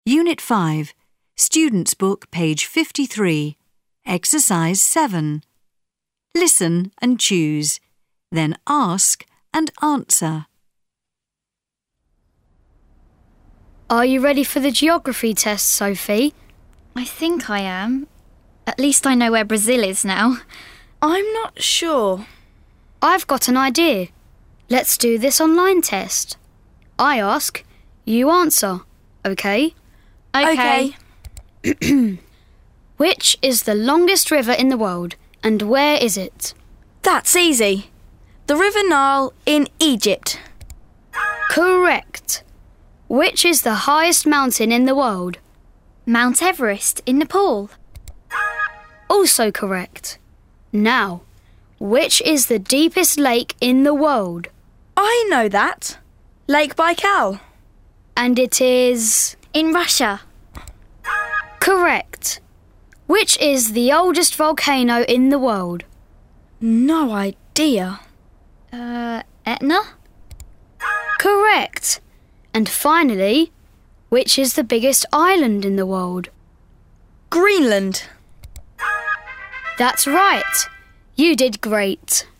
Unit 5, Student's Book, page 53, Exercise 7. Listen and choose, then ask and answer. Are you ready for the geography test, Sophie? I think I am. At least I know where Brazil is now. I'm not sure. I've got an idea. Let's do this online test. I ask, you answer, okay? Okay. Which is the longest river in the world and where is it? That's easy. The River Nile in Egypt. Correct. Which is the highest mountain in the world? Mount Everest in Nepal. Also correct. Now, which is the deepest lake in the world? I know that. Lake Baikal. And it is... In Russia. Correct. Which is the oldest volcano in the world? No idea. Etna? Correct. And finally, which is the biggest island in the world? Greenland. That's right. You did great.